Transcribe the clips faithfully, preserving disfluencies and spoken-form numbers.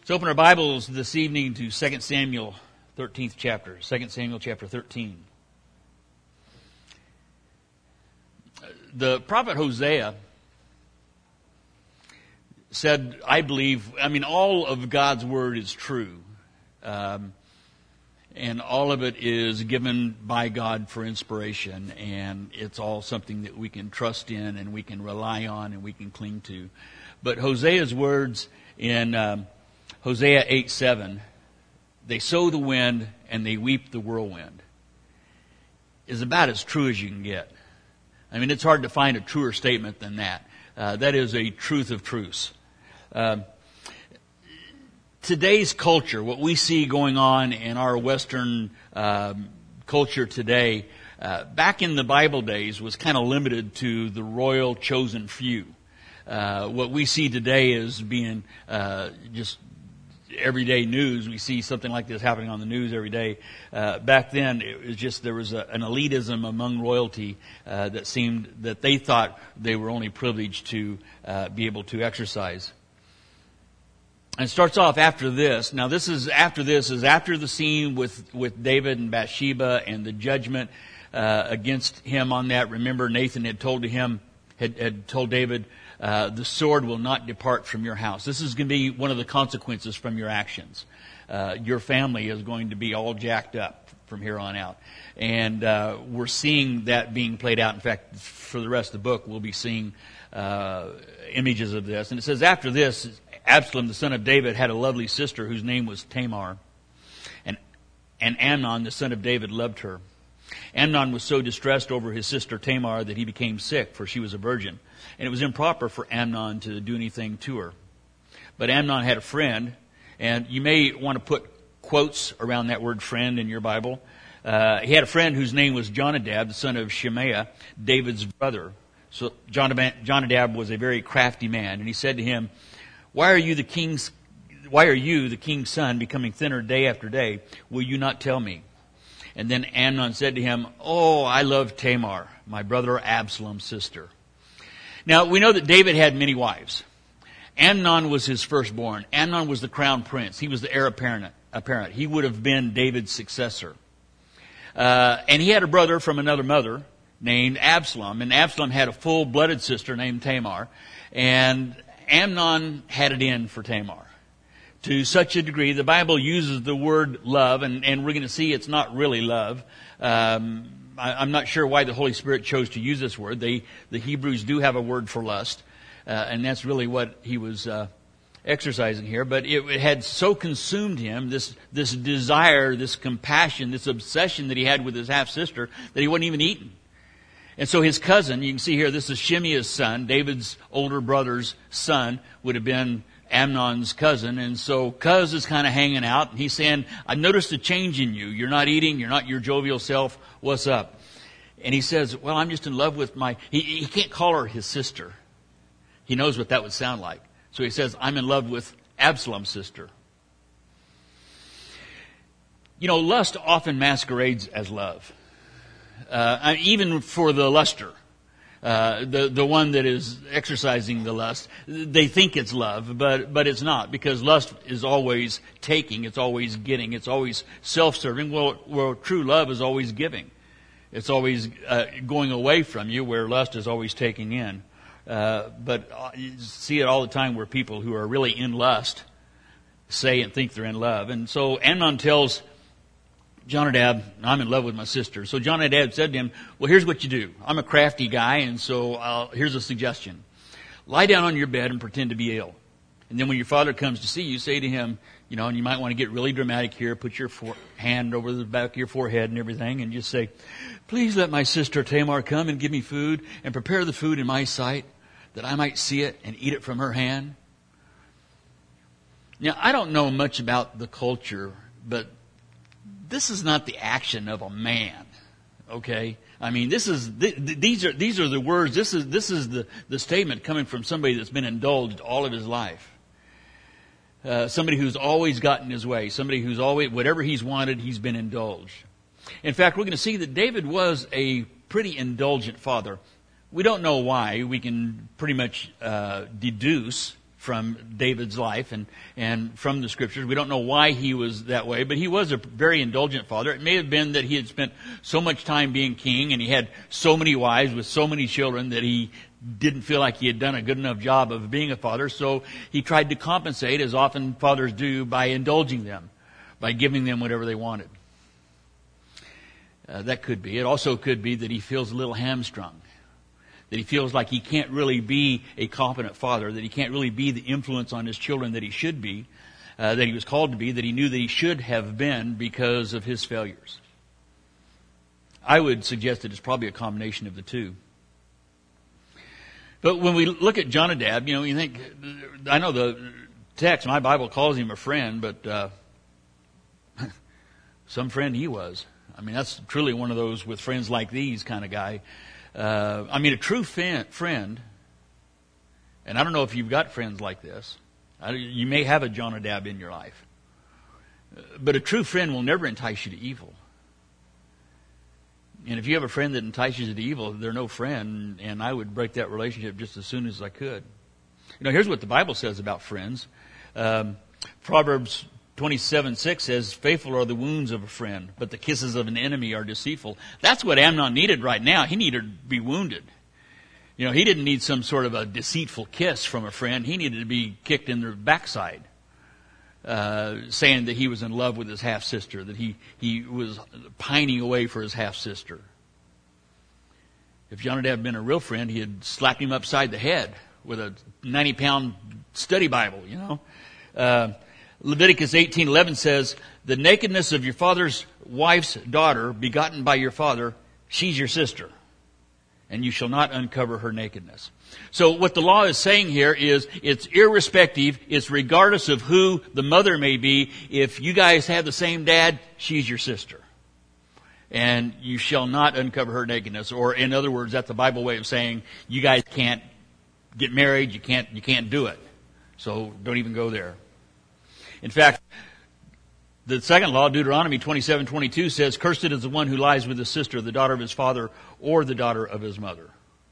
Let's open our Bibles this evening to Second Samuel, thirteenth chapter. Second Samuel chapter thirteen. The prophet Hosea said, I believe, I mean, all of God's word is true. Um, and all of it is given by God for inspiration. And it's all something that we can trust in and we can rely on and we can cling to. But Hosea's words in Um, Hosea eight seven, they sow the wind and they weep the whirlwind, is about as true as you can get. I mean, it's hard to find a truer statement than that. Uh, that is a truth of truths. Uh, today's culture, what we see going on in our Western um, culture today, uh, back in the Bible days was kind of limited to the royal chosen few. Uh, what we see today is being uh, just everyday news. We see something like this happening on the news every day. Uh, back then, it was just there was a, an elitism among royalty uh, that seemed that they thought they were only privileged to uh, be able to exercise. And it starts off after this. Now, this is after this is after the scene with with David and Bathsheba and the judgment uh, against him on that. Remember, Nathan had told to him had, had told David, Uh, the sword will not depart from your house. This is going to be one of the consequences from your actions. Uh, your family is going to be all jacked up from here on out. And uh, we're seeing that being played out. In fact, for the rest of the book, we'll be seeing uh, images of this. And it says, after this, Absalom, the son of David, had a lovely sister whose name was Tamar. And, and Amnon, the son of David, loved her. Amnon was so distressed over his sister Tamar that he became sick, for she was a virgin. And it was improper for Amnon to do anything to her. But Amnon had a friend, and you may want to put quotes around that word friend in your Bible. Uh, he had a friend whose name was Jonadab, the son of Shemaiah, David's brother. So Jonadab was a very crafty man, and he said to him, Why are you the king's, why are you, the king's son, becoming thinner day after day? Will you not tell me? And then Amnon said to him, Oh, I love Tamar, my brother Absalom's sister. Now, we know that David had many wives. Amnon was his firstborn. Amnon was the crown prince. He was the heir apparent. apparent. He would have been David's successor. Uh, and he had a brother from another mother named Absalom. And Absalom had a full-blooded sister named Tamar. And Amnon had it in for Tamar. To such a degree, the Bible uses the word love, and, and we're going to see it's not really love. Um, I, I'm not sure why the Holy Spirit chose to use this word. They, the Hebrews do have a word for lust, uh, and that's really what he was uh, exercising here. But it, it had so consumed him, this this desire, this compassion, this obsession that he had with his half-sister, that he wasn't even eating. And so his cousin, you can see here, this is Shimeah's son, David's older brother's son, would have been Amnon's cousin. And so Cuz is kind of hanging out, and he's saying, I've noticed a change in you. You're not eating. You're not your jovial self. What's up? And he says, well, I'm just in love with my, he, he can't call her his sister. He knows what that would sound like. So he says, I'm in love with Absalom's sister. You know, lust often masquerades as love. Uh, even for the luster. Uh, the, the one that is exercising the lust, they think it's love, but, but it's not, because lust is always taking, it's always getting, it's always self-serving. Well, well true love is always giving. It's always uh, going away from you, where lust is always taking in. Uh, but you see it all the time where people who are really in lust say and think they're in love. And so Amnon tells Jonadab, I'm in love with my sister. So Jonadab said to him, well, here's what you do. I'm a crafty guy, and so I'll, here's a suggestion. Lie down on your bed and pretend to be ill. And then when your father comes to see you, say to him, you know, and you might want to get really dramatic here, put your for- hand over the back of your forehead and everything, and just say, please let my sister Tamar come and give me food, and prepare the food in my sight, that I might see it and eat it from her hand. Now, I don't know much about the culture, but this is not the action of a man, okay? I mean, this is th- th- these are these are the words. This is this is the, the statement coming from somebody that's been indulged all of his life. Uh, somebody who's always gotten his way. Somebody who's always whatever he's wanted, he's been indulged. In fact, we're going to see that David was a pretty indulgent father. We don't know why. We can pretty much uh, deduce from David's life and, and from the Scriptures. We don't know why he was that way, but he was a very indulgent father. It may have been that he had spent so much time being king and he had so many wives with so many children that he didn't feel like he had done a good enough job of being a father, so he tried to compensate, as often fathers do, by indulging them, by giving them whatever they wanted. Uh, that could be. It also could be that he feels a little hamstrung, that he feels like he can't really be a competent father, that he can't really be the influence on his children that he should be, uh, that he was called to be, that he knew that he should have been because of his failures. I would suggest that it's probably a combination of the two. But when we look at Jonadab, you know, you think, I know the text, my Bible calls him a friend, but uh, some friend he was. I mean, that's truly one of those with friends like these kind of guy. Uh, I mean, a true fan, friend, and I don't know if you've got friends like this. I, you may have a Jonadab in your life. But a true friend will never entice you to evil. And if you have a friend that entices you to evil, they're no friend, and I would break that relationship just as soon as I could. You know, here's what the Bible says about friends. Um, Proverbs twenty-seven six says, "Faithful are the wounds of a friend, but the kisses of an enemy are deceitful." That's what Amnon needed right now. He needed to be wounded. You know, he didn't need some sort of a deceitful kiss from a friend. He needed to be kicked in the backside. Uh, saying that he was in love with his half-sister, that he, he was pining away for his half-sister. If Jonadab had been a real friend, he had slapped him upside the head with a ninety-pound study Bible, you know. Uh, Leviticus eighteen eleven says, "The nakedness of your father's wife's daughter, begotten by your father, she's your sister, and you shall not uncover her nakedness." So what the law is saying here is it's irrespective, it's regardless of who the mother may be. If you guys have the same dad, she's your sister. And you shall not uncover her nakedness. Or in other words, that's the Bible way of saying you guys can't get married, you can't, you can't do it. So don't even go there. In fact, the second law, Deuteronomy twenty-seven twenty-two, says, "Cursed is the one who lies with his sister, the daughter of his father, or the daughter of his mother."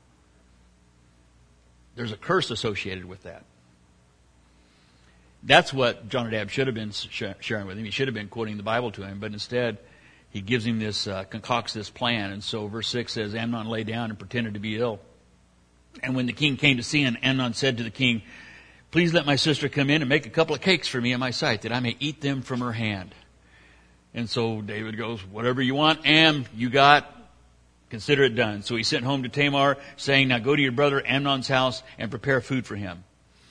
There's a curse associated with that. That's what Jonadab should have been sharing with him. He should have been quoting the Bible to him, but instead he gives him this, uh, concocts this plan. And so verse six says, "Amnon lay down and pretended to be ill. And when the king came to see him, Amnon said to the king, 'Please let my sister come in and make a couple of cakes for me in my sight, that I may eat them from her hand.' And so David goes, 'Whatever you want, Am, you got. Consider it done.' So he sent home to Tamar, saying, 'Now go to your brother Amnon's house and prepare food for him.'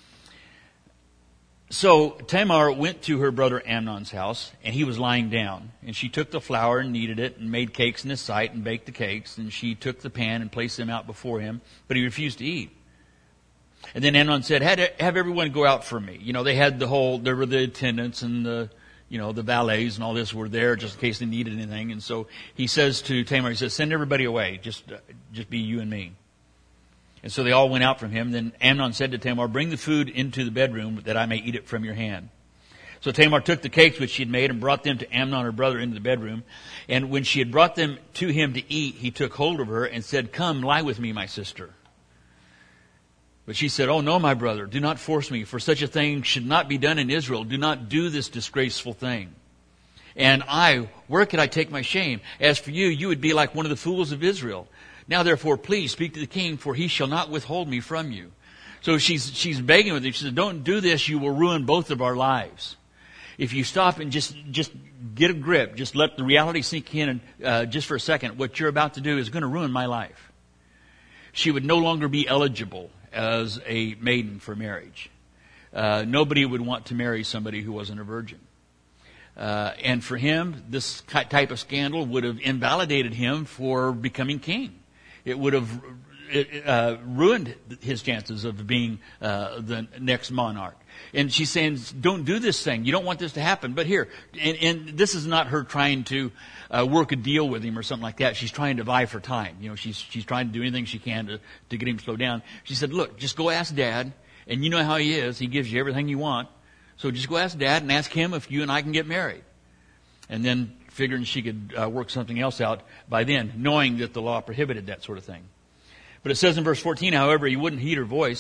So Tamar went to her brother Amnon's house, and he was lying down. And she took the flour and kneaded it and made cakes in his sight and baked the cakes. And she took the pan and placed them out before him, but he refused to eat. And then Amnon said, have everyone go out for me. You know, they had the whole, there were the attendants and the, you know, the valets and all this were there just in case they needed anything. And so he says to Tamar, he says, 'Send everybody away. Just, uh, just be you and me.' And so they all went out from him. Then Amnon said to Tamar, 'Bring the food into the bedroom that I may eat it from your hand.' So Tamar took the cakes which she had made and brought them to Amnon, her brother, into the bedroom. And when she had brought them to him to eat, he took hold of her and said, 'Come, lie with me, my sister.' But she said, 'Oh, no, my brother, do not force me, for such a thing should not be done in Israel. Do not do this disgraceful thing. And I, where could I take my shame? As for you, you would be like one of the fools of Israel. Now, therefore, please speak to the king, for he shall not withhold me from you.'" So she's, she's begging with him. She says, "Don't do this. You will ruin both of our lives. If you stop and just, just get a grip, just let the reality sink in, and, uh, just for a second, what you're about to do is going to ruin my life." She would no longer be eligible as a maiden for marriage. Uh, nobody would want to marry somebody who wasn't a virgin. Uh, and for him, this type of scandal would have invalidated him for becoming king. It would have uh, ruined his chances of being uh, the next monarch. And she's saying, "Don't do this thing. You don't want this to happen." But here, and, and this is not her trying to uh, work a deal with him or something like that. She's trying to vie for time. You know, she's she's trying to do anything she can to, to get him to slow down. She said, "Look, just go ask Dad, and you know how he is. He gives you everything you want. So just go ask Dad and ask him if you and I can get married." And then figuring she could uh, work something else out by then, knowing that the law prohibited that sort of thing. But it says in verse fourteen, however, he wouldn't heed her voice.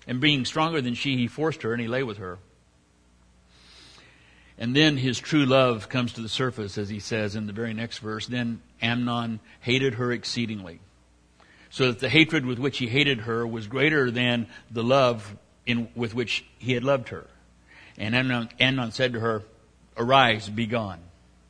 And being stronger than she, he forced her and he lay with her. And then his true love comes to the surface, as he says in the very next verse. Then Amnon hated her exceedingly, so that the hatred with which he hated her was greater than the love in, with which he had loved her. And Amnon, Amnon said to her, "Arise, be gone."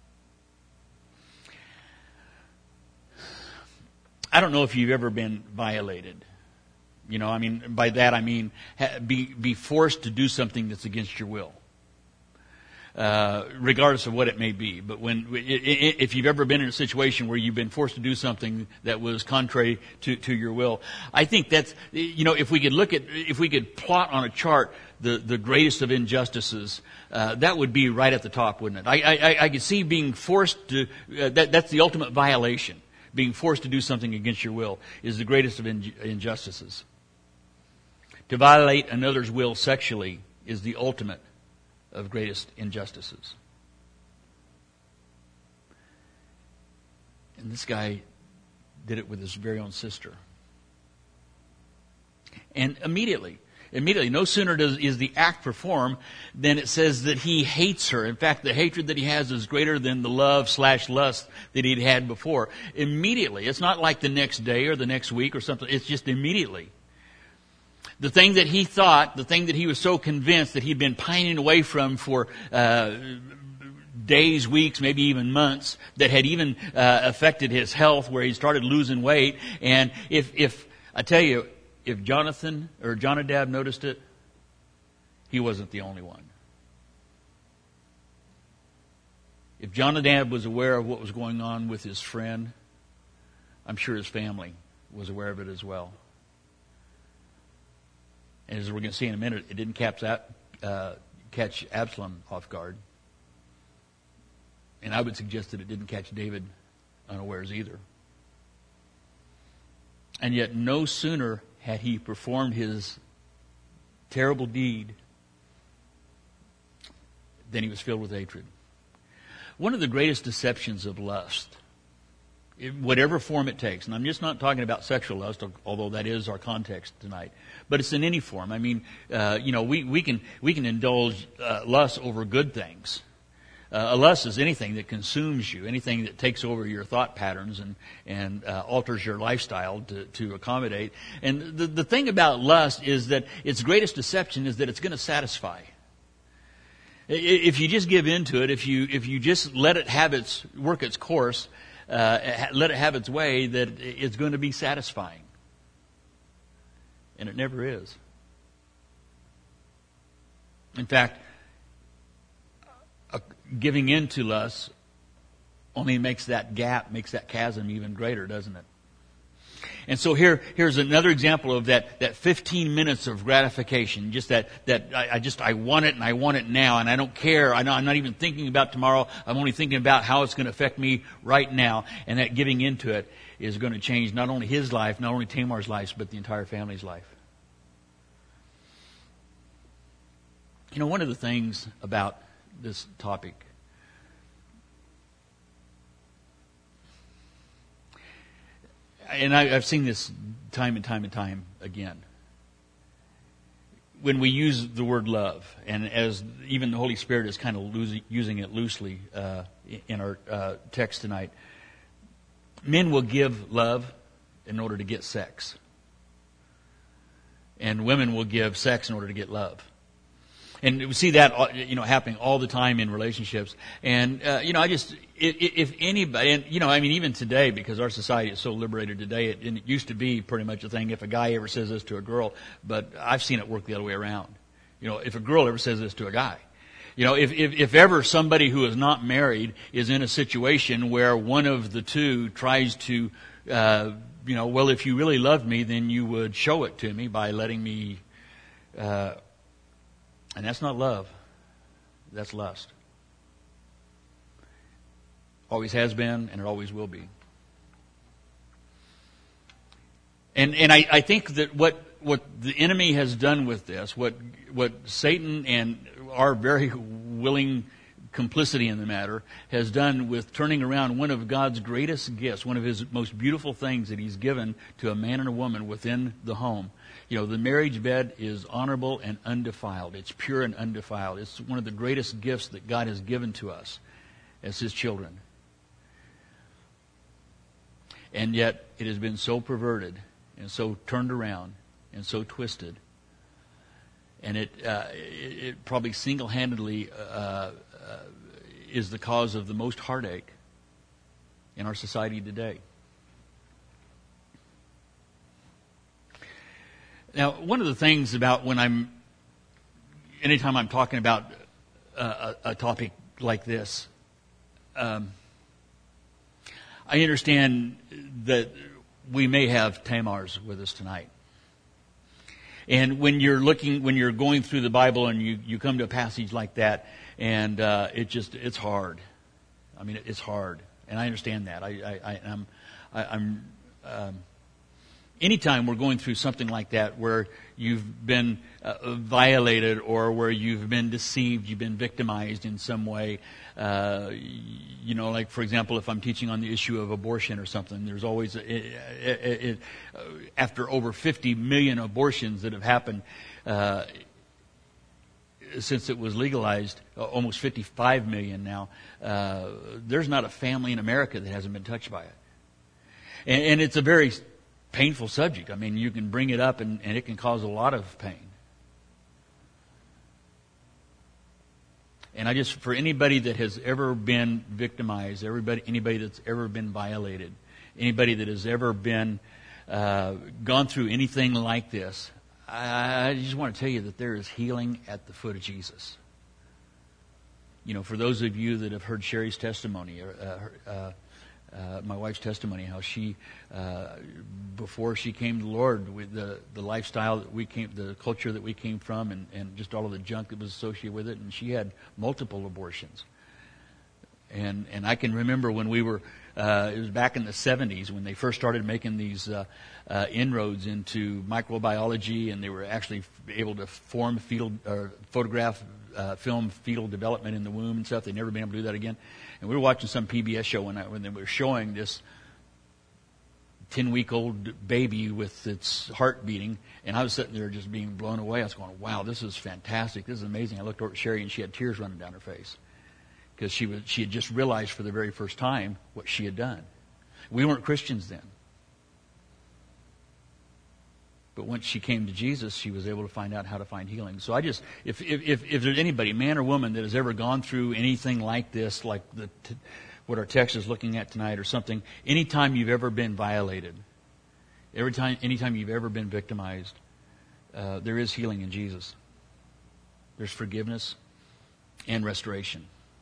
I don't know if you've ever been violated. You know, I mean, by that I mean be, be forced to do something that's against your will. Uh, regardless of what it may be. But when, if you've ever been in a situation where you've been forced to do something that was contrary to, to your will, I think that's, you know, if we could look at, if we could plot on a chart the, the greatest of injustices, uh, that would be right at the top, wouldn't it? I, I, I could see being forced to, uh, that, that's the ultimate violation. Being forced to do something against your will is the greatest of injustices. To violate another's will sexually is the ultimate of greatest injustices. And this guy did it with his very own sister. And immediately, immediately, no sooner does is the act performed than it says that he hates her. In fact, the hatred that he has is greater than the love slash lust that he'd had before. Immediately. It's not like the next day or the next week or something. It's just immediately. The thing that he thought, the thing that he was so convinced that he'd been pining away from for uh, days, weeks, maybe even months, that had even uh, affected his health, where he started losing weight. And if, if I tell you, if Jonathan or Jonadab noticed it, he wasn't the only one. If Jonadab was aware of what was going on with his friend, I'm sure his family was aware of it as well. And as we're going to see in a minute, it didn't catch, uh, catch Absalom off guard. And I would suggest that it didn't catch David unawares either. And yet no sooner had he performed his terrible deed than he was filled with hatred. One of the greatest deceptions of lust, whatever form it takes, and I'm just not talking about sexual lust, although that is our context tonight, but it's in any form. I mean, uh, you know, we, we can we can indulge uh, lust over good things. Uh, a lust is anything that consumes you, anything that takes over your thought patterns and and uh, alters your lifestyle to, to accommodate. And the the thing about lust is that its greatest deception is that it's going to satisfy. If you just give in to it, if you if you just let it have its work its course, uh, let it have its way, that it's going to be satisfying. And it never is. In fact, uh, giving in to lust only makes that gap, makes that chasm even greater, doesn't it? And so here, here's another example of that, that fifteen minutes of gratification. Just that, that I, I just, I want it and I want it now and I don't care. I know, I'm not even thinking about tomorrow. I'm only thinking about how it's going to affect me right now. And that giving into it is going to change not only his life, not only Tamar's life, but the entire family's life. You know, one of the things about this topic, and I, I've seen this time and time and time again, when we use the word love, and as even the Holy Spirit is kind of losing, using it loosely uh, in our uh, text tonight, men will give love in order to get sex, and women will give sex in order to get love. And we see that, you know, happening all the time in relationships. And, uh, you know, I just, if anybody, and, you know, I mean, even today, because our society is so liberated today, it, and it used to be pretty much a thing if a guy ever says this to a girl, but I've seen it work the other way around. You know, if a girl ever says this to a guy. You know, if, if, if ever somebody who is not married is in a situation where one of the two tries to, uh, you know, well, if you really loved me, then you would show it to me by letting me, uh, and that's not love. That's lust. Always has been, and it always will be. And and I, I think that what what the enemy has done with this, what what Satan and our very willing complicity in the matter, has done with turning around one of God's greatest gifts, one of His most beautiful things that He's given to a man and a woman within the home. You know, the marriage bed is honorable and undefiled. It's pure and undefiled. It's one of the greatest gifts that God has given to us as His children. And yet, it has been so perverted and so turned around and so twisted. And it, uh, it, it probably single-handedly uh, uh, is the cause of the most heartache in our society today. Now, one of the things about when I'm, anytime I'm talking about a, a topic like this, um, I understand that we may have Tamars with us tonight. And when you're looking, when you're going through the Bible and you, you come to a passage like that, and uh, it just, it's hard. I mean, it's hard. And I understand that. I, I, I, I'm, I, I'm, um, anytime we're going through something like that where you've been uh, violated or where you've been deceived, you've been victimized in some way, uh, you know, like, for example, if I'm teaching on the issue of abortion or something, there's always, a, it, it, it, uh, after over fifty million abortions that have happened uh, since it was legalized, almost fifty-five million now, uh, there's not a family in America that hasn't been touched by it. And, and it's a very painful subject. I mean, you can bring it up and, and it can cause a lot of pain. And I just, for anybody that has ever been victimized, everybody, anybody that's ever been violated, anybody that has ever been uh, gone through anything like this, I, I just want to tell you that there is healing at the foot of Jesus. You know, for those of you that have heard Sherry's testimony, uh, uh, Uh, my wife's testimony, how she, uh, before she came to the Lord, with the, the lifestyle that we came, the culture that we came from, and, and just all of the junk that was associated with it, and she had multiple abortions. And and I can remember when we were, uh, it was back in the seventies when they first started making these uh, uh, inroads into microbiology, and they were actually able to form fetal, or photograph, uh, film fetal development in the womb and stuff. They'd never been able to do that again. And we were watching some P B S show when, I, when they were showing this ten-week-old baby with its heart beating, and I was sitting there just being blown away. I was going, wow, this is fantastic. This is amazing. I looked over at Sherry, and she had tears running down her face because she was she had just realized for the very first time what she had done. We weren't Christians then. But once she came to Jesus, she was able to find out how to find healing. So I just, if if if there's anybody, man or woman, that has ever gone through anything like this, like the t- what our text is looking at tonight or something, anytime you've ever been violated, every time, anytime you've ever been victimized, uh, there is healing in Jesus. There's forgiveness and restoration.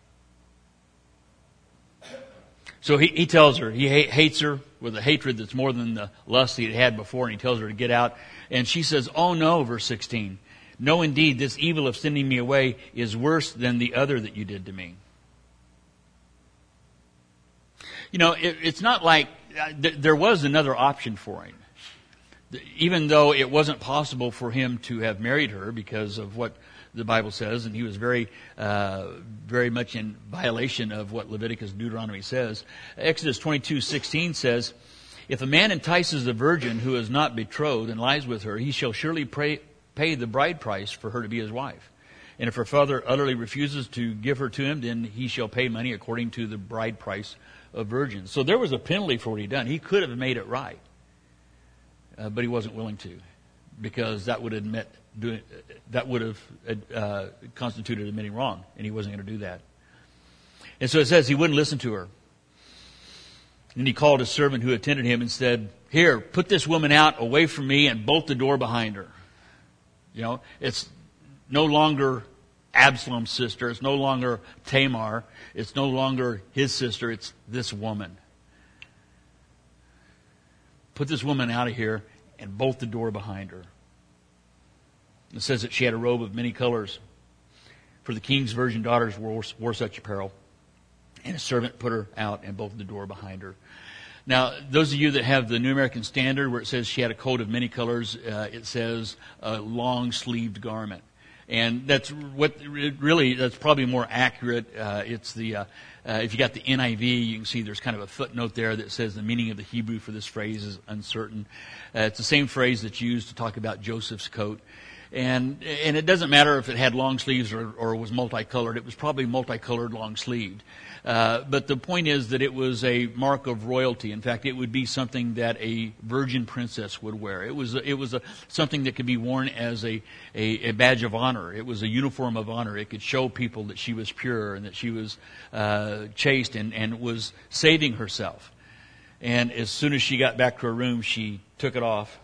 So he, he tells her, he ha- hates her with a hatred that's more than the lust he had had before, and he tells her to get out. And she says, oh no, verse sixteen, no indeed, this evil of sending me away is worse than the other that you did to me. You know, it, it's not like, uh, th- there was another option for him. Even though it wasn't possible for him to have married her because of what the Bible says, and he was very, uh, very much in violation of what Leviticus and Deuteronomy says. Exodus twenty-two sixteen says, if a man entices a virgin who is not betrothed and lies with her, he shall surely pray, pay the bride price for her to be his wife. And if her father utterly refuses to give her to him, then he shall pay money according to the bride price of virgins. So there was a penalty for what he'd done. He could have made it right, uh, but he wasn't willing to, because that would admit doing that would have uh, constituted admitting wrong, and he wasn't going to do that. And so it says he wouldn't listen to her. And he called a servant who attended him and said, "Here, put this woman out away from me and bolt the door behind her." You know, it's no longer Absalom's sister. It's no longer Tamar. It's no longer his sister. It's this woman. Put this woman out of here and bolt the door behind her. It says that she had a robe of many colors, for the king's virgin daughters wore, wore such apparel. And a servant put her out and bolted the door behind her. Now, those of you that have the New American Standard, where it says she had a coat of many colors, uh, it says a long-sleeved garment. And that's what really, that's probably more accurate. Uh, it's the, uh, uh, if you got the N I V, you can see there's kind of a footnote there that says the meaning of the Hebrew for this phrase is uncertain. Uh, it's the same phrase that's used to talk about Joseph's coat. And, and it doesn't matter if it had long sleeves or, or was multicolored. It was probably multicolored, long sleeved. Uh, but the point is that it was a mark of royalty. In fact, it would be something that a virgin princess would wear. It was it was a, something that could be worn as a, a, a badge of honor. It was a uniform of honor. It could show people that she was pure and that she was uh, chaste and, and was saving herself. And as soon as she got back to her room, she took it off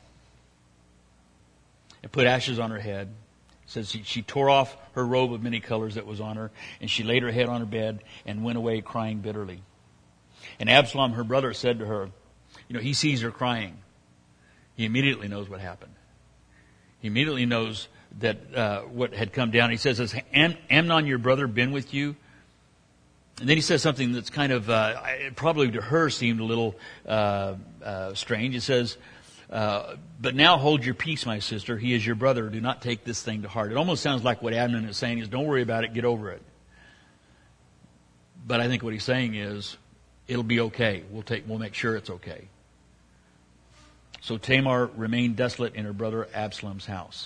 and put ashes on her head. It says she, she tore off her robe of many colors that was on her, and she laid her head on her bed and went away crying bitterly. And Absalom, her brother, said to her, you know, he sees her crying. He immediately knows what happened. He immediately knows that uh, what had come down. He says, has Am- Amnon, your brother, been with you? And then he says something that's kind of, uh, probably to her seemed a little uh, uh, strange. It says, Uh, but now hold your peace, my sister. He is your brother. Do not take this thing to heart. It almost sounds like what Amnon is saying is, don't worry about it, get over it. But I think what he's saying is, it'll be okay. We'll take, we'll make sure it's okay. So Tamar remained desolate in her brother Absalom's house.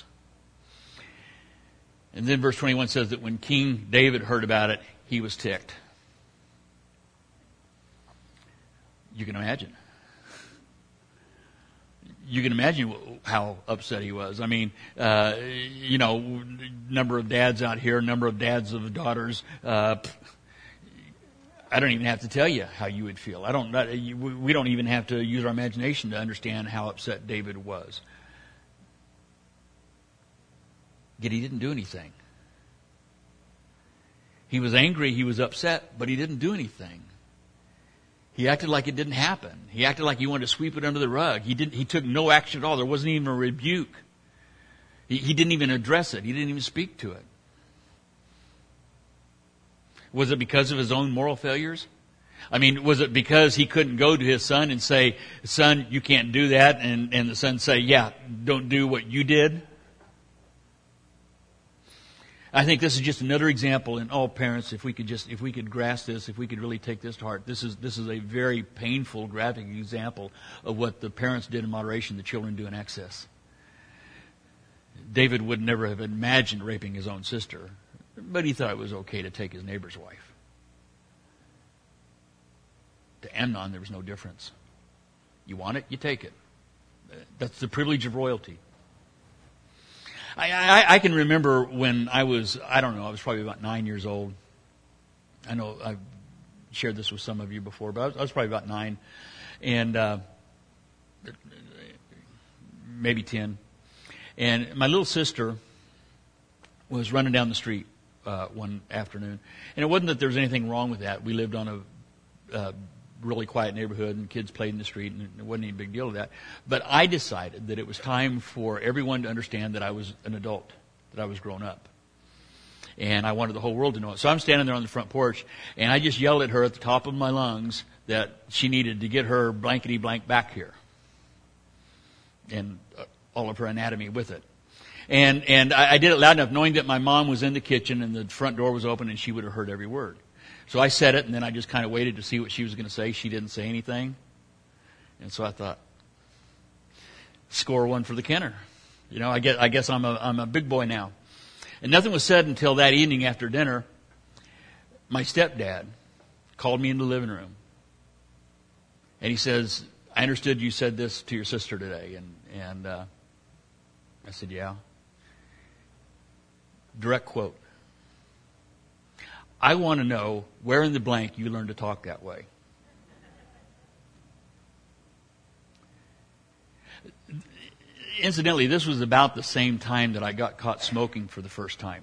And then verse twenty-one says that when King David heard about it, he was ticked. You can imagine. You can imagine how upset he was. I mean, uh, you know, number of dads out here, number of dads of daughters. Uh, I don't even have to tell you how you would feel. I don't. We don't even have to use our imagination to understand how upset David was. Yet he didn't do anything. He was angry. He was upset, but he didn't do anything. He acted like it didn't happen. He acted like he wanted to sweep it under the rug. He didn't. He took no action at all. There wasn't even a rebuke. He, he didn't even address it. He didn't even speak to it. Was it because of his own moral failures? I mean, was it because he couldn't go to his son and say, son, you can't do that, and, and the son say, yeah, don't do what you did? I think this is just another example, and all parents, if we could just, if we could grasp this, if we could really take this to heart, this is this is a very painful, graphic example of what the parents did in moderation, the children do in excess. David would never have imagined raping his own sister, but he thought it was okay to take his neighbor's wife. To Amnon, there was no difference. You want it, you take it. That's the privilege of royalty. I, I, I can remember when I was, I don't know, I was probably about nine years old. I know I've shared this with some of you before, but I was, I was probably about nine. And uh, maybe ten. And my little sister was running down the street uh, one afternoon. And it wasn't that there was anything wrong with that. We lived on a uh, really quiet neighborhood, and kids played in the street, and it wasn't any big deal of that. But I decided that it was time for everyone to understand that I was an adult, that I was grown up. And I wanted the whole world to know it. So I'm standing there on the front porch, and I just yelled at her at the top of my lungs that she needed to get her blankety blank back here. And uh, all of her anatomy with it. And and I, I did it loud enough, knowing that my mom was in the kitchen and the front door was open, and she would have heard every word. So I said it, and then I just kind of waited to see what she was going to say. She didn't say anything. And so I thought, score one for the Kenner. You know, I guess, I guess I'm a, I'm a big boy now. And nothing was said until that evening after dinner. My stepdad called me in the living room. And he says, I understood you said this to your sister today. And, and uh, I said, yeah. Direct quote. I want to know where in the blank you learned to talk that way. Incidentally, this was about the same time that I got caught smoking for the first time.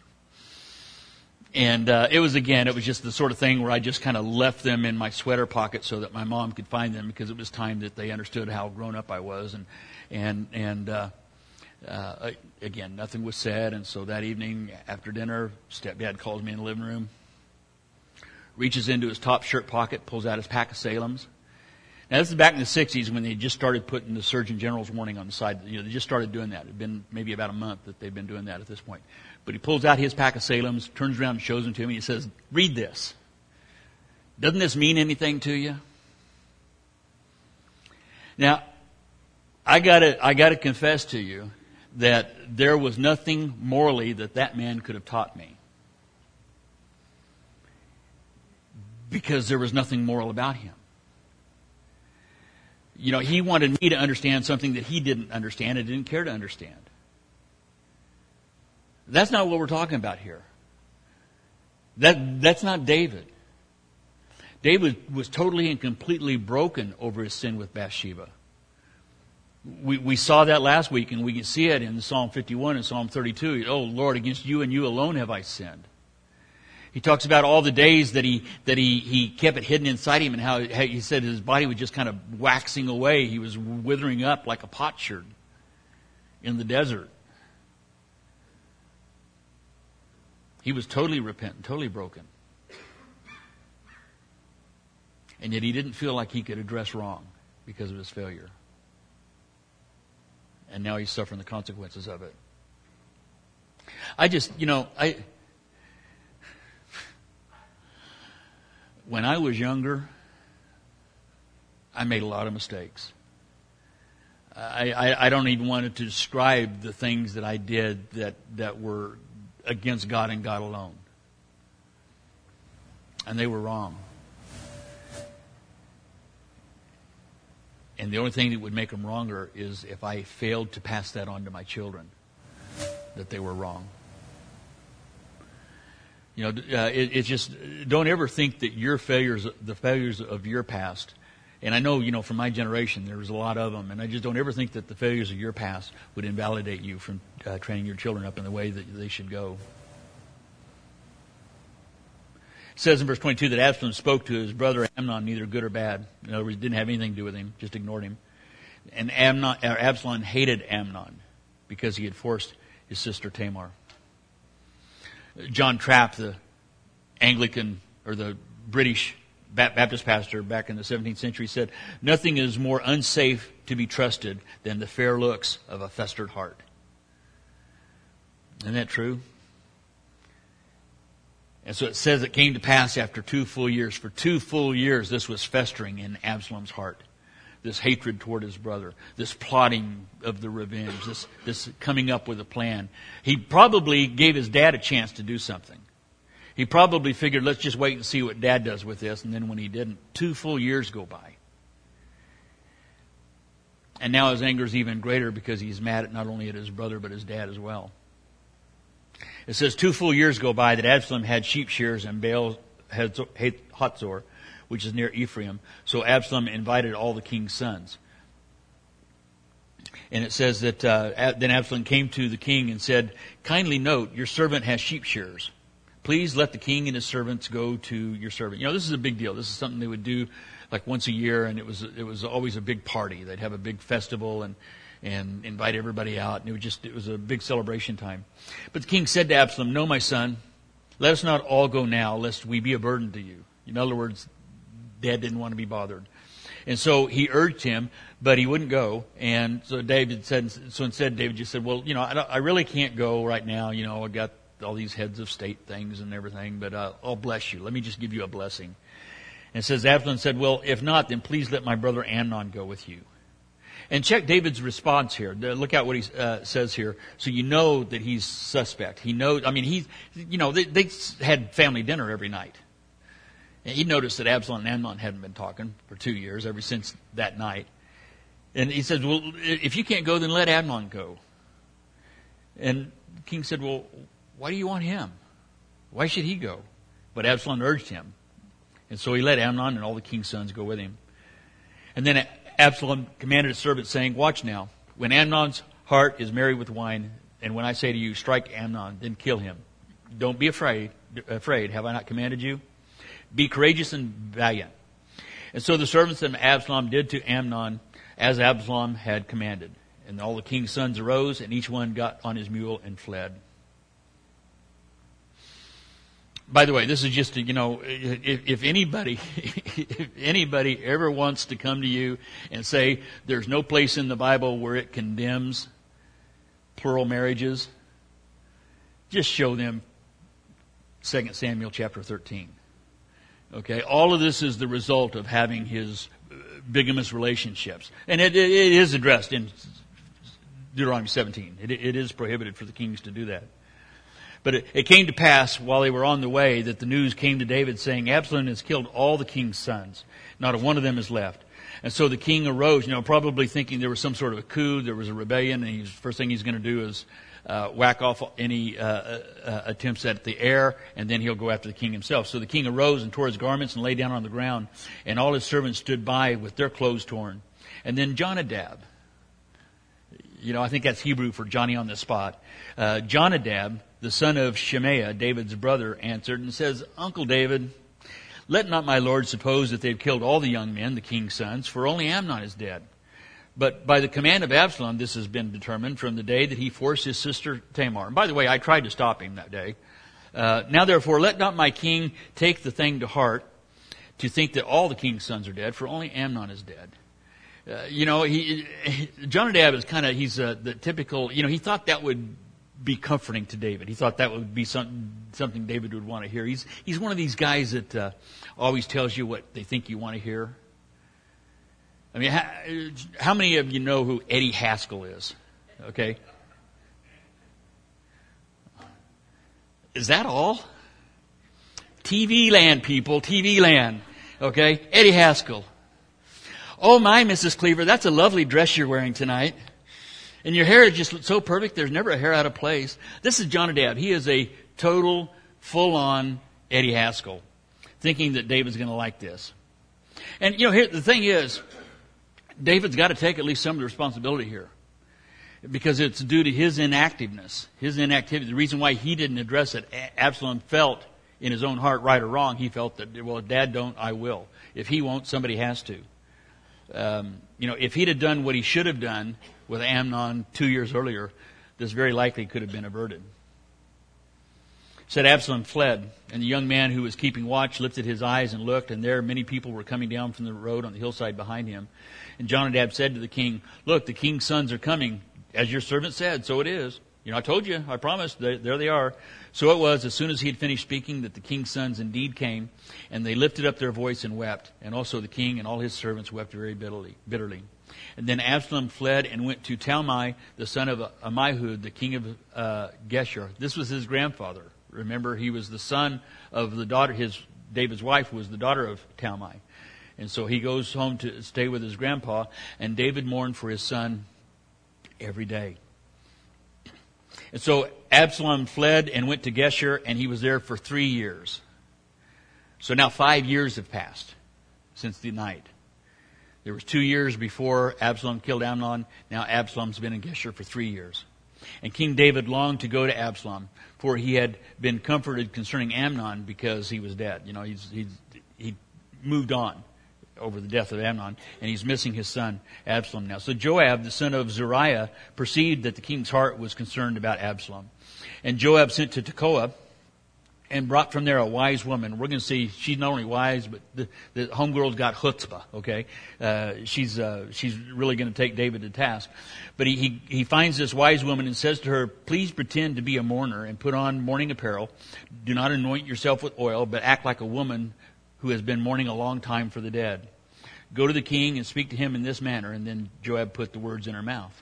And uh, it was, again, it was just the sort of thing where I just kind of left them in my sweater pocket so that my mom could find them, because it was time that they understood how grown up I was. And, and, and uh, uh, again, nothing was said. And so that evening after dinner, stepdad calls me in the living room, reaches into his top shirt pocket, pulls out his pack of Salems, Now, this is back in the sixties when they just started putting the Surgeon General's warning on the side. You know, they just started doing that. It had been maybe about a month that they've been doing that at this point. But he pulls out his pack of Salems, turns around and shows them to me. He says, read this. Doesn't this mean anything to you? Now, I gotta, I gotta confess to you that there was nothing morally that that man could have taught me. Because there was nothing moral about him. You know, he wanted me to understand something that he didn't understand and didn't care to understand. That's not what we're talking about here. That, that's not David. David was totally and completely broken over his sin with Bathsheba. We, we saw that last week, and we can see it in Psalm fifty-one and Psalm thirty-two. Oh, Lord, against you and you alone have I sinned. He talks about all the days that he that he, he kept it hidden inside him, and how, how he said his body was just kind of waxing away. He was withering up like a potsherd in the desert. He was totally repentant, totally broken. And yet he didn't feel like he could address wrong because of his failure. And now he's suffering the consequences of it. I just, you know, I... When I was younger, I made a lot of mistakes. I, I, I don't even want to describe the things that I did that, that were against God and God alone. And they were wrong. And the only thing that would make them wronger is if I failed to pass that on to my children, that they were wrong. You know, uh, it, it's just, don't ever think that your failures, the failures of your past, and I know, you know, from my generation, there was a lot of them, and I just don't ever think that the failures of your past would invalidate you from uh, training your children up in the way that they should go. It says in verse twenty-two that Absalom spoke to his brother Amnon neither good or bad. In other words, didn't have anything to do with him, just ignored him. And Amnon, or Absalom hated Amnon because he had forced his sister Tamar. John Trapp, the Anglican or the British Baptist pastor back in the seventeenth century, said, "Nothing is more unsafe to be trusted than the fair looks of a festered heart." Isn't that true? And so it says it came to pass after two full years. For two full years this was festering in Absalom's heart. This hatred toward his brother. This plotting of the revenge. This, this coming up with a plan. He probably gave his dad a chance to do something. He probably figured, let's just wait and see what Dad does with this. And then when he didn't, two full years go by. And now his anger is even greater because he's mad at not only at his brother but his dad as well. It says two full years go by that Absalom had sheep shears in Baal Hatzor, which is near Ephraim. So Absalom invited all the king's sons. And it says that uh, then Absalom came to the king and said, "Kindly note, your servant has sheep shears. Please let the king and his servants go to your servant." You know, this is a big deal. This is something they would do like once a year, and it was it was always a big party. They'd have a big festival and and invite everybody out, and it was just it was a big celebration time. But the king said to Absalom, "No, my son, let us not all go now, lest we be a burden to you." In other words, Dad didn't want to be bothered. And so he urged him, but he wouldn't go. And so David said, so instead David just said, "Well, you know, I, don't, I really can't go right now. You know, I got all these heads of state things and everything, but uh, I'll bless you. Let me just give you a blessing." And it says, Absalom said, "Well, if not, then please let my brother Amnon go with you." And check David's response here. Look at what he uh, says here. So you know that he's suspect. He knows, I mean, he's, you know, they, they had family dinner every night. And he noticed that Absalom and Amnon hadn't been talking for two years, ever since that night. And he says, "Well, if you can't go, then let Amnon go." And the king said, "Well, why do you want him? Why should he go?" But Absalom urged him. And so he let Amnon and all the king's sons go with him. And then Absalom commanded his servant, saying, "Watch now, when Amnon's heart is merry with wine, and when I say to you, strike Amnon, then kill him. Don't be afraid. Afraid. Have I not commanded you? Be courageous and valiant." And so the servants of Absalom did to Amnon as Absalom had commanded. And all the king's sons arose, and each one got on his mule and fled. by the way, this is just, you know, if, if anybody, if anybody ever wants to come to you and say there's no place in the Bible where it condemns plural marriages, just show them Second Samuel chapter thirteen. Okay, all of this is the result of having his bigamous relationships, and it, it, it is addressed in Deuteronomy seventeen. It, it is prohibited for the kings to do that. But it, it came to pass while they were on the way that the news came to David saying, Absalom has killed all the king's sons. Not a one of them is left. And so the king arose, you know, probably thinking there was some sort of a coup, there was a rebellion, and the first thing he's going to do is uh, whack off any uh, uh, attempts at the heir, and then he'll go after the king himself. So the king arose and tore his garments and lay down on the ground, and all his servants stood by with their clothes torn. And then Jonadab, you know, I think that's Hebrew for Johnny on the spot. Uh, Jonadab, the son of Shemaiah, David's brother, answered and says, Uncle David, let not my lord suppose that they've killed all the young men, the king's sons, for only Amnon is dead. But by the command of Absalom, this has been determined from the day that he forced his sister Tamar. And by the way, I tried to stop him that day. Uh, now therefore, let not my king take the thing to heart to think that all the king's sons are dead, for only Amnon is dead. Uh, you know, he, he Jonadab is kind of, he's uh, the typical, you know, he thought that would be comforting to David. He thought that would be some, something David would want to hear. He's he's one of these guys that uh, always tells you what they think you want to hear. I mean, how, how many of you know who Eddie Haskell is? Okay. Is that all? T V land, people. T V land. Okay. Eddie Haskell. Oh my, Missus Cleaver, that's a lovely dress you're wearing tonight. And your hair is just so perfect, there's never a hair out of place. This is Jonadab. He is a total, full-on Eddie Haskell, thinking that David's going to like this. And, you know, here the thing is, David's got to take at least some of the responsibility here, because it's due to his inactiveness, his inactivity. The reason why he didn't address it, Absalom felt in his own heart, right or wrong, he felt that, well, if Dad don't, I will. If he won't, somebody has to. Um, you know, if he'd have done what he should have done with Amnon two years earlier, this very likely could have been averted. It said Absalom fled, and the young man who was keeping watch lifted his eyes and looked, and there many people were coming down from the road on the hillside behind him. And Jonadab said to the king, look, the king's sons are coming, as your servant said, so it is. You know, I told you, I promised, they, there they are. So it was, as soon as he had finished speaking, that the king's sons indeed came, and they lifted up their voice and wept. And also the king and all his servants wept very bitterly. bitterly. And then Absalom fled and went to Talmai, the son of Ammihud, the king of uh, Geshur. This was his grandfather. Remember, he was the son of the daughter, his David's wife was the daughter of Talmai. And so he goes home to stay with his grandpa, and David mourned for his son every day. And so Absalom fled and went to Geshur, and he was there for three years. So now five years have passed since the night. There was two years before Absalom killed Amnon. Now Absalom's been in Geshur for three years. And King David longed to go to Absalom, for he had been comforted concerning Amnon because he was dead. You know, he's, he's, he moved on over the death of Amnon, and he's missing his son Absalom now. So Joab, the son of Zeruiah, perceived that the king's heart was concerned about Absalom. And Joab sent to Tekoa and brought from there a wise woman. We're going to see she's not only wise, but the, the homegirl's got chutzpah, okay? Uh, she's uh, she's really going to take David to task. But he, he, he finds this wise woman and says to her, please pretend to be a mourner and put on mourning apparel. Do not anoint yourself with oil, but act like a woman who has been mourning a long time for the dead. Go to the king and speak to him in this manner. And then Joab put the words in her mouth.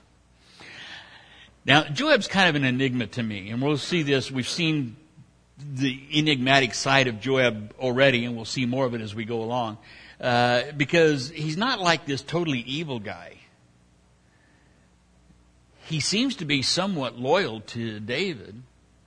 Now, Joab's kind of an enigma to me, and we'll see this. We've seen the enigmatic side of Joab already, and we'll see more of it as we go along. Uh, because he's not like this totally evil guy. He seems to be somewhat loyal to David.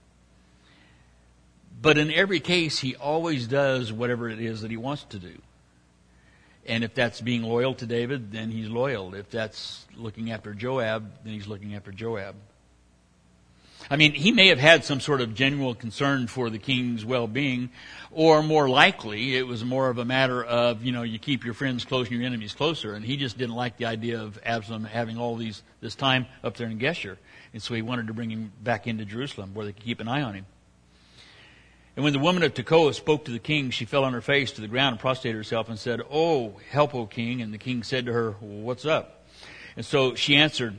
But in every case, he always does whatever it is that he wants to do. And if that's being loyal to David, then he's loyal. If that's looking after Joab, then he's looking after Joab. I mean, he may have had some sort of genuine concern for the king's well-being, or more likely, it was more of a matter of, you know, you keep your friends close and your enemies closer. And he just didn't like the idea of Absalom having all these this time up there in Geshur. And so he wanted to bring him back into Jerusalem where they could keep an eye on him. And when the woman of Tekoa spoke to the king, she fell on her face to the ground and prostrated herself and said, "Oh, help, O king." And the king said to her, "What's up?" And so she answered,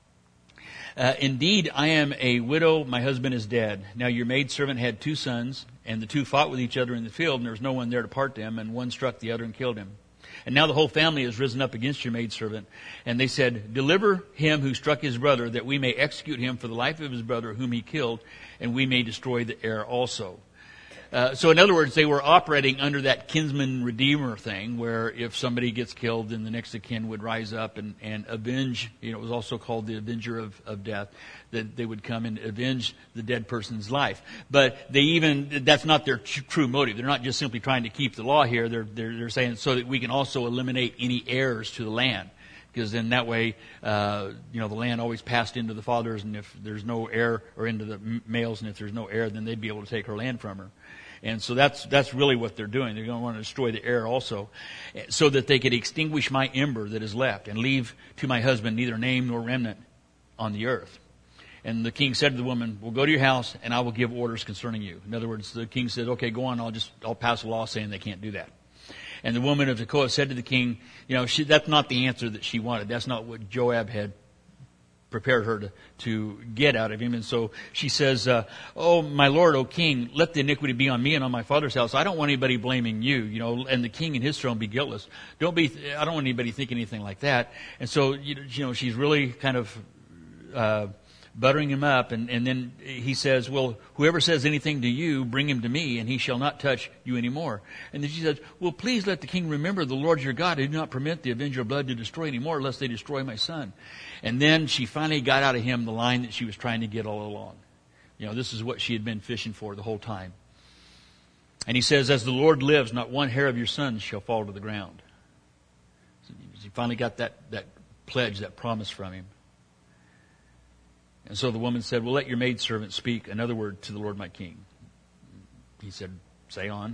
uh, "Indeed, I am a widow. My husband is dead. Now your maidservant had two sons, and the two fought with each other in the field, and there was no one there to part them, and one struck the other and killed him. And now the whole family has risen up against your maidservant." And they said, "Deliver him who struck his brother, that we may execute him for the life of his brother whom he killed, and we may destroy the heir also." Uh, so in other words, they were operating under that kinsman redeemer thing, where if somebody gets killed, then the next of kin would rise up and, and avenge. You know, it was also called the avenger of, of death, that they would come and avenge the dead person's life. But they even, that's not their tr- true motive. They're not just simply trying to keep the law here. They're, they're, they're saying so that we can also eliminate any heirs to the land. Because then that way, uh, you know, the land always passed into the fathers, and if there's no heir, or into the males, and if there's no heir, then they'd be able to take her land from her. And so that's that's really what they're doing. They're going to want to destroy the heir also, so that they could extinguish my ember that is left, and leave to my husband neither name nor remnant on the earth. And the king said to the woman, "Well, go to your house, and I will give orders concerning you." In other words, the king said, "Okay, go on. I'll just I'll pass a law saying they can't do that." And the woman of Tekoa said to the king, you know, she, that's not the answer that she wanted. That's not what Joab had prepared her to, to get out of him. And so she says, uh, "Oh, my lord, O king, let the iniquity be on me and on my father's house. I don't want anybody blaming you, you know, and the king and his throne be guiltless. Don't be, I don't want anybody thinking anything like that." And so, you know, she's really kind of, uh, buttering him up, and, and then he says, "Well, whoever says anything to you, bring him to me, and he shall not touch you anymore." And then she says, "Well, please let the king remember the Lord your God, who did not permit the avenger of blood to destroy anymore, lest they destroy my son." And then she finally got out of him the line that she was trying to get all along. You know, this is what she had been fishing for the whole time. And he says, "As the Lord lives, not one hair of your sons shall fall to the ground." So she finally got that, that pledge, that promise from him. And so the woman said, "Well, let your maidservant speak another word to the Lord my king." He said, "Say on."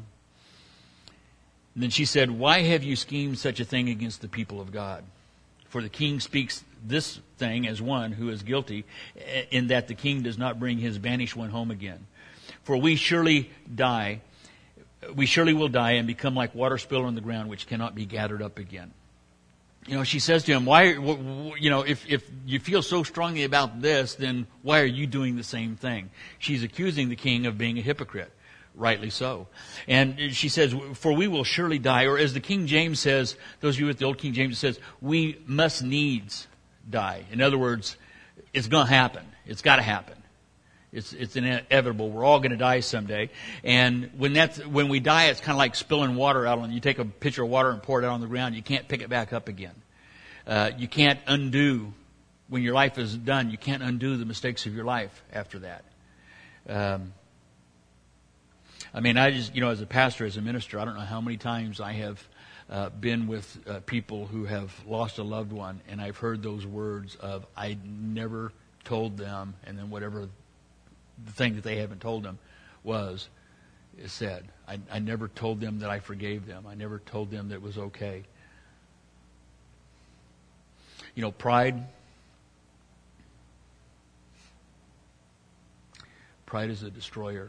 And then she said, "Why have you schemed such a thing against the people of God? For the king speaks this thing as one who is guilty, in that the king does not bring his banished one home again. For we surely die, we surely will die and become like water spilled on the ground, which cannot be gathered up again." You know, she says to him, "Why, you know, if, if you feel so strongly about this, then why are you doing the same thing?" She's accusing the king of being a hypocrite. Rightly so. And she says, "For we will surely die," or as the King James says, those of you with the old King James, it says, "We must needs die." In other words, it's going to happen. It's got to happen. It's, it's inevitable. We're all going to die someday. And when that's, when we die, it's kind of like spilling water out on, you take a pitcher of water and pour it out on the ground. You can't pick it back up again. Uh, you can't undo, when your life is done, you can't undo the mistakes of your life after that. Um, I mean, I just, you know, as a pastor, as a minister, I don't know how many times I have uh, been with uh, people who have lost a loved one, and I've heard those words of, "I never told them," and then whatever the thing that they haven't told them was, is said. I, I never told them that I forgave them. I never told them that it was okay. You know, pride, pride is a destroyer.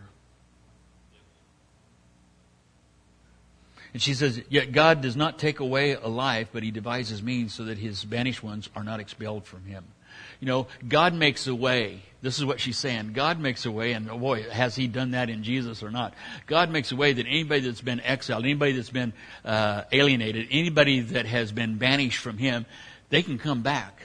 And she says, "Yet God does not take away a life, but He devises means so that His banished ones are not expelled from Him." You know, God makes a way. This is what she's saying. God makes a way, and oh boy, has He done that in Jesus or not? God makes a way that anybody that's been exiled, anybody that's been uh, alienated, anybody that has been banished from Him, they can come back.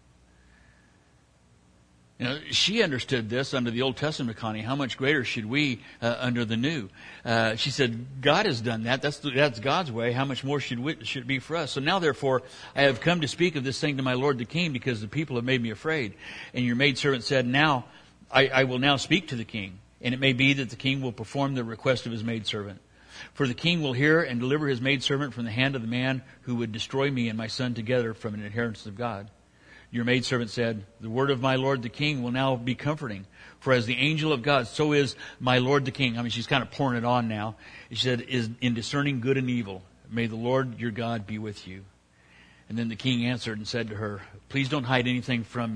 You know, she understood this under the Old Testament, Connie. How much greater should we uh, under the New? Uh, she said, "God has done that. That's that's God's way. How much more should we, should it be for us? So now, therefore, I have come to speak of this thing to my lord the king, because the people have made me afraid." And your maidservant said, "Now, I, I will now speak to the king, and it may be that the king will perform the request of his maidservant. For the king will hear and deliver his maidservant from the hand of the man who would destroy me and my son together from an inheritance of God." Your maidservant said, "The word of my lord the king will now be comforting. For as the angel of God, so is my lord the king." I mean, she's kind of pouring it on now. She said, "Is in discerning good and evil. May the Lord your God be with you." And then the king answered and said to her, "Please don't hide anything from me.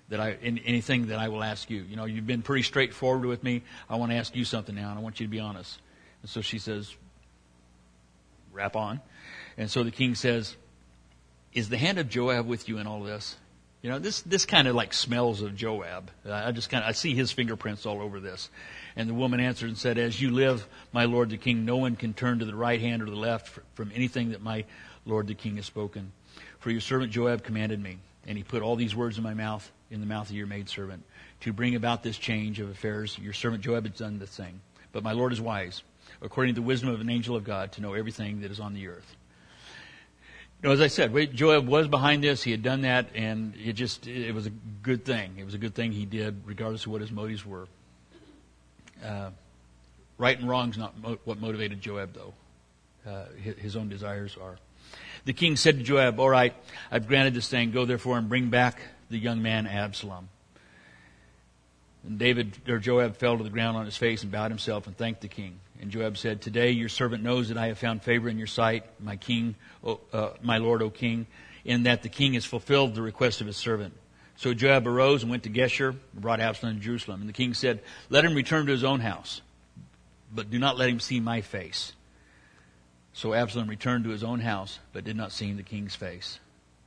that I in, anything that I will ask you. You know, you've been pretty straightforward with me. I want to ask you something now, and I want you to be honest." And so she says, "Rap on." And so the king says, "Is the hand of Joab with you in all this?" You know, this this kind of like smells of Joab. I just kind of I see his fingerprints all over this. And the woman answered and said, "As you live, my lord the king, no one can turn to the right hand or the left from anything that my lord the king has spoken. For your servant Joab commanded me, and he put all these words in my mouth, in the mouth of your maidservant, to bring about this change of affairs. Your servant Joab has done this thing. But my lord is wise, according to the wisdom of an angel of God, to know everything that is on the earth." You know, as I said, Joab was behind this. He had done that, and it just, it was a good thing. It was a good thing he did, regardless of what his motives were. Uh, right and wrong is not mo- what motivated Joab, though. Uh, his, his own desires are. The king said to Joab, "All right, I've granted this thing. Go therefore and bring back the young man Absalom." And David, or Joab, fell to the ground on his face and bowed himself and thanked the king. And Joab said, "Today your servant knows that I have found favor in your sight, my king, o, uh, my lord, O king, in that the king has fulfilled the request of his servant." So Joab arose and went to Geshur and brought Absalom to Jerusalem. And the king said, "Let him return to his own house, but do not let him see my face." So Absalom returned to his own house, but did not see the king's face.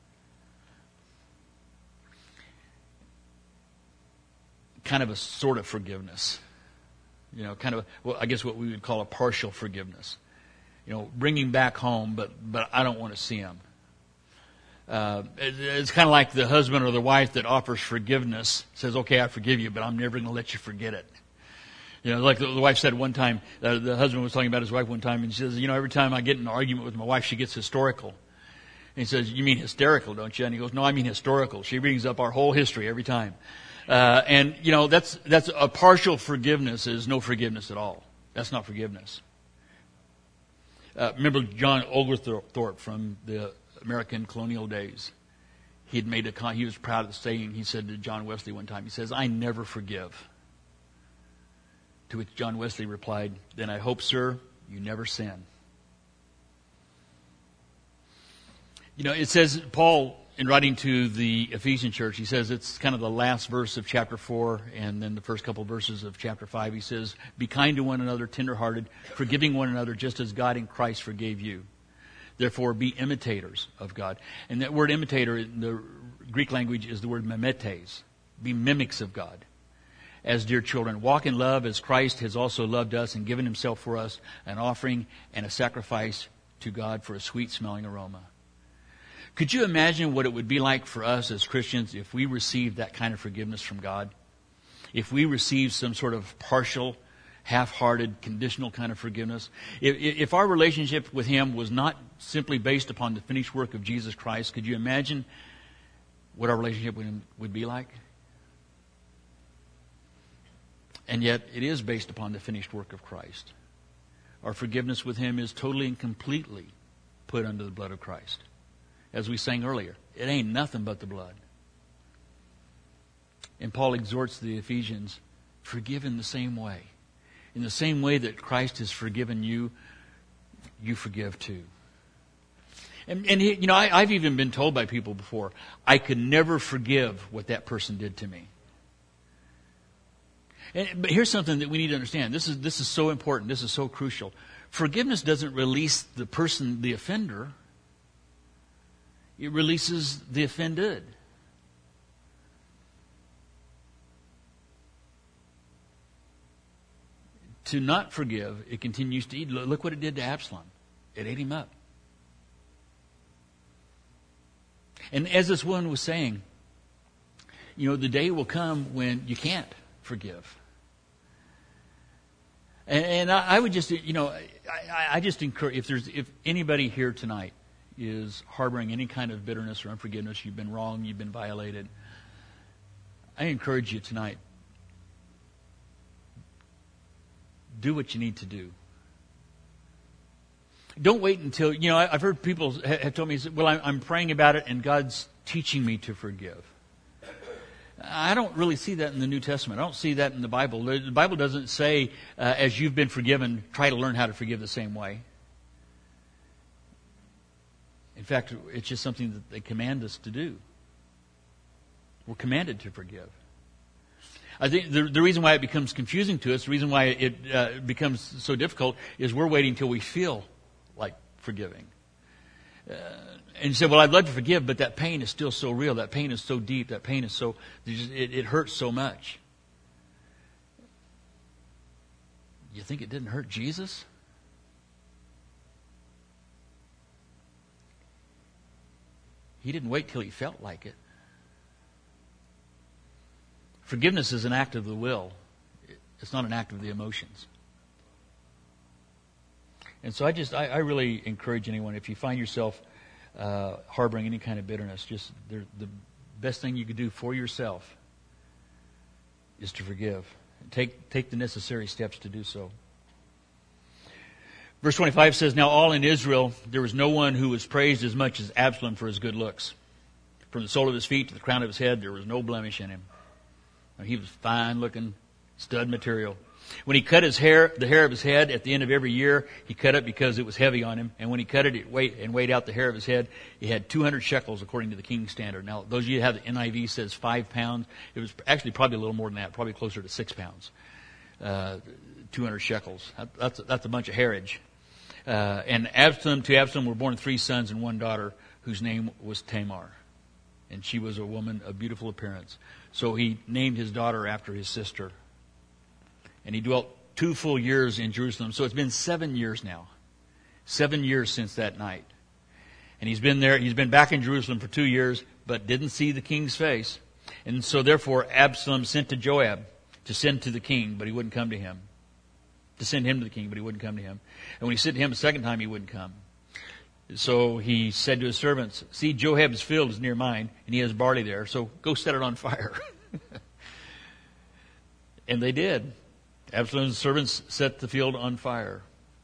Kind of a sort of forgiveness. You know, kind of, well, I guess what we would call a partial forgiveness. You know, bring him back home, but but I don't want to see him. Uh, it, it's kind of like the husband or the wife that offers forgiveness, says, "Okay, I forgive you, but I'm never going to let you forget it." You know, like the, the wife said one time, uh, the husband was talking about his wife one time, and she says, "You know, every time I get in an argument with my wife, she gets historical." And he says, "You mean hysterical, don't you?" And he goes, "No, I mean historical. She brings up our whole history every time." Uh, and, you know, that's that's a partial forgiveness is no forgiveness at all. That's not forgiveness. Uh, remember John Oglethorpe from the American colonial days? He had made a con- he was proud of the saying. He said to John Wesley one time, he says, "I never forgive." To which John Wesley replied, "Then I hope, sir, you never sin." You know, it says, Paul, in writing to the Ephesian church, he says it's kind of the last verse of chapter four and then the first couple verses of chapter five. He says, "Be kind to one another, tenderhearted, forgiving one another, just as God in Christ forgave you. Therefore, be imitators of God." And that word imitator in the Greek language is the word mimetes. Be mimics of God. As dear children, walk in love as Christ has also loved us and given himself for us, an offering and a sacrifice to God for a sweet-smelling aroma. Could you imagine what it would be like for us as Christians if we received that kind of forgiveness from God? If we received some sort of partial, half-hearted, conditional kind of forgiveness? If, if our relationship with him was not simply based upon the finished work of Jesus Christ, could you imagine what our relationship with him would be like? And yet, it is based upon the finished work of Christ. Our forgiveness with him is totally and completely put under the blood of Christ. As we sang earlier, it ain't nothing but the blood. And Paul exhorts the Ephesians, forgive in the same way. In the same way that Christ has forgiven you, you forgive too. And, and he, you know, I, I've even been told by people before, I could never forgive what that person did to me. And, but here's something that we need to understand. This is this is so important. This is so crucial. Forgiveness doesn't release the person, the offender. It releases the offended. To not forgive, it continues to eat. Look what it did to Absalom. It ate him up. And as this one was saying, you know, the day will come when you can't forgive. And, and I, I would just, you know, I, I just encourage, if there's, if anybody here tonight is harboring any kind of bitterness or unforgiveness, you've been wrong, you've been violated, I encourage you tonight, do what you need to do. Don't wait until, you know, I've heard people have told me, well, I'm praying about it and God's teaching me to forgive. I don't really see that in the New Testament. I don't see that in the Bible. The Bible doesn't say, uh, as you've been forgiven, try to learn how to forgive the same way. In fact, it's just something that they command us to do. We're commanded to forgive. I think the, the reason why it becomes confusing to us, the reason why it uh, becomes so difficult, is we're waiting till we feel like forgiving. Uh, and you say, well, I'd love to forgive, but that pain is still so real. That pain is so deep. That pain is so, it, it hurts so much. You think it didn't hurt Jesus? He didn't wait till he felt like it. Forgiveness is an act of the will. It's not an act of the emotions. And so I just, I, I really encourage anyone, if you find yourself uh, harboring any kind of bitterness, just the best thing you could do for yourself is to forgive. Take, take the necessary steps to do so. Verse twenty-five says, now all in Israel, there was no one who was praised as much as Absalom for his good looks. From the sole of his feet to the crown of his head, there was no blemish in him. He was fine-looking stud material. When he cut his hair, the hair of his head at the end of every year, he cut it because it was heavy on him. And when he cut it, it weighed, and weighed out the hair of his head, he had two hundred shekels according to the king's standard. Now, those of you who have the N I V says five pounds. It was actually probably a little more than that, probably closer to six pounds. Uh, two hundred shekels. That, that's, that's a bunch of hairage. Uh, and Absalom, to Absalom were born three sons and one daughter, whose name was Tamar. And she was a woman of beautiful appearance. So he named his daughter after his sister. And he dwelt two full years in Jerusalem. So it's been seven years now. Seven years since that night. And he's been there, he's been back in Jerusalem for two years, but didn't see the king's face. And so therefore Absalom sent to Joab to send to the king, but he wouldn't come to him. To send him to the king, but he wouldn't come to him. And when he sent to him a second time, he wouldn't come. So he said to his servants, see, Joab's field is near mine, and he has barley there, so go set it on fire. And they did. Absalom's servants set the field on fire.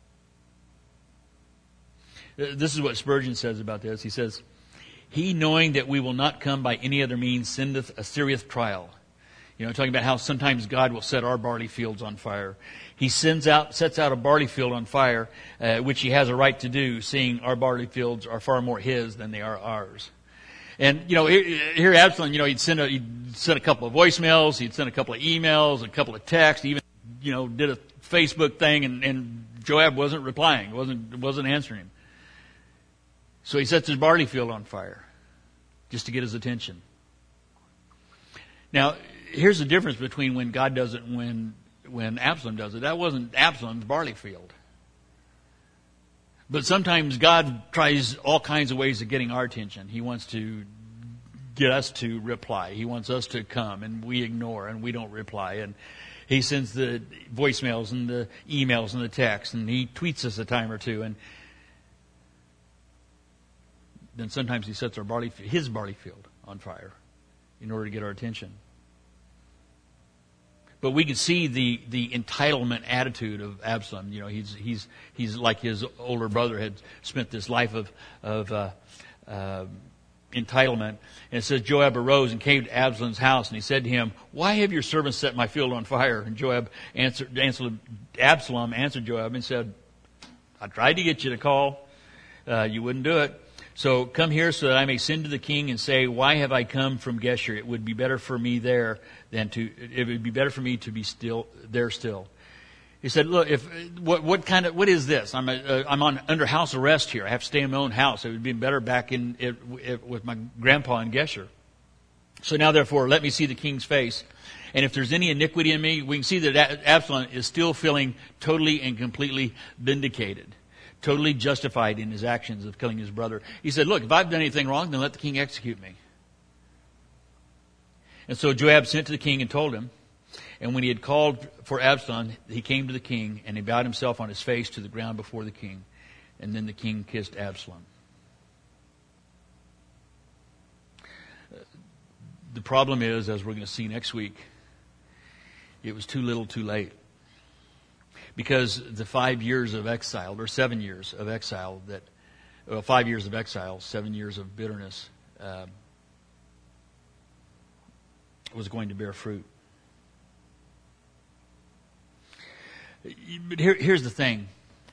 This is what Spurgeon says about this. He says, he, knowing that we will not come by any other means, sendeth a serious trial. You know, talking about how sometimes God will set our barley fields on fire. He sends out, sets out a barley field on fire, uh, which he has a right to do, seeing our barley fields are far more his than they are ours. And, you know, here, here Absalom, you know, he'd send a, he'd send a couple of voicemails, he'd send a couple of emails, a couple of texts, even, you know, did a Facebook thing, and, and Joab wasn't replying, wasn't, wasn't answering him. So he sets his barley field on fire, just to get his attention. Now, here's the difference between when God does it and when, when Absalom does it. That wasn't Absalom's barley field. But sometimes God tries all kinds of ways of getting our attention. He wants to get us to reply. He wants us to come, and we ignore, and we don't reply. And he sends the voicemails and the emails and the texts, and he tweets us a time or two. And then sometimes he sets our barley, his barley field on fire in order to get our attention. But we could see the, the entitlement attitude of Absalom. You know, he's he's he's like his older brother had spent this life of of uh, uh, entitlement. And it says Joab arose and came to Absalom's house, and he said to him, "Why have your servants set my field on fire?" And Joab answered, answered Absalom answered Joab and said, "I tried to get you to call, uh, you wouldn't do it. So come here so that I may send to the king and say, why have I come from Geshur? It would be better for me there than to, it would be better for me to be still there still." He said, look, if, what, what kind of, what is this? I'm, a, uh, I'm on, under house arrest here. I have to stay in my own house. It would be better back in, it, it, with my grandpa in Geshur. So now therefore, let me see the king's face. And if there's any iniquity in me, we can see that Absalom is still feeling totally and completely vindicated. Totally justified in his actions of killing his brother. He said, look, if I've done anything wrong, then let the king execute me. And so Joab sent to the king and told him. And when he had called for Absalom, he came to the king, and he bowed himself on his face to the ground before the king. And then the king kissed Absalom. The problem is, as we're going to see next week, it was too little too late. Because the five years of exile, or seven years of exile, that, well, five years of exile, seven years of bitterness, uh, was going to bear fruit. But here, here's the thing.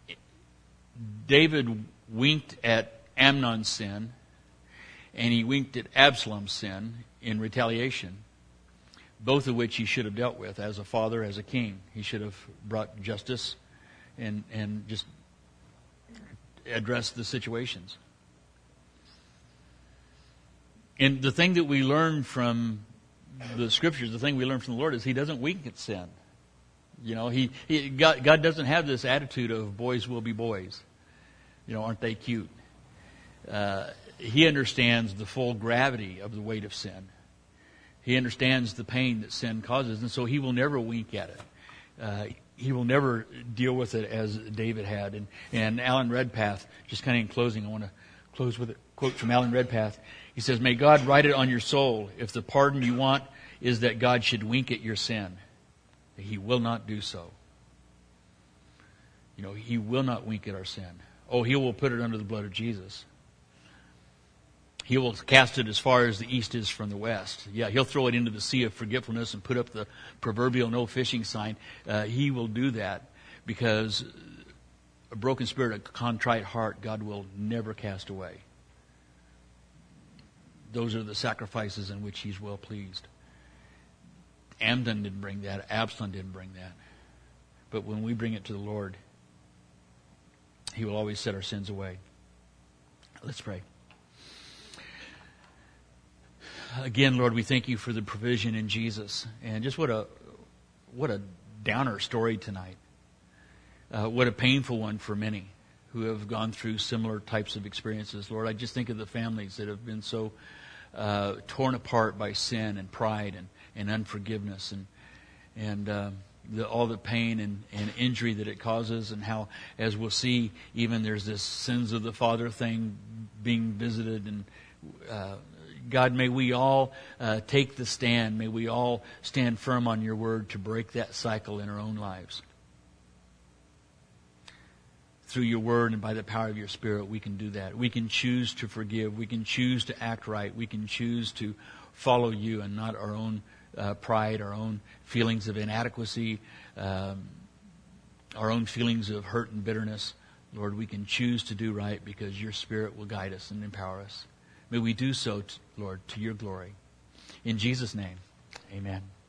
David winked at Amnon's sin, and he winked at Absalom's sin in retaliation, both of which he should have dealt with as a father, as a king. He should have brought justice and and just addressed the situations. And the thing that we learn from the Scriptures, the thing we learn from the Lord is He doesn't wink at sin. You know, he, he God, God doesn't have this attitude of boys will be boys. You know, aren't they cute? Uh, he understands the full gravity of the weight of sin. He understands the pain that sin causes, and so He will never wink at it. Uh, he will never deal with it as David had. And, and Alan Redpath, just kind of in closing, I want to close with a quote from Alan Redpath. He says, "May God write it on your soul if the pardon you want is that God should wink at your sin. He will not do so." You know, He will not wink at our sin. Oh, He will put it under the blood of Jesus. He will cast it as far as the east is from the west. Yeah, He'll throw it into the sea of forgetfulness and put up the proverbial no fishing sign. Uh, he will do that because a broken spirit, a contrite heart, God will never cast away. Those are the sacrifices in which He's well pleased. Amnon didn't bring that. Absalom didn't bring that. But when we bring it to the Lord, He will always set our sins away. Let's pray. Again, Lord, we thank You for the provision in Jesus. And just what a what a downer story tonight. Uh, what a painful one for many who have gone through similar types of experiences. Lord, I just think of the families that have been so uh, torn apart by sin and pride and, and unforgiveness and and uh, the, all the pain and, and injury that it causes, and how, as we'll see, even there's this sins of the father thing being visited. And uh, God, may we all uh, take the stand. May we all stand firm on Your word to break that cycle in our own lives. Through Your word and by the power of Your Spirit, we can do that. We can choose to forgive. We can choose to act right. We can choose to follow You and not our own uh, pride, our own feelings of inadequacy, um, our own feelings of hurt and bitterness. Lord, we can choose to do right because Your Spirit will guide us and empower us. May we do so, Lord, to Your glory. In Jesus' name, amen.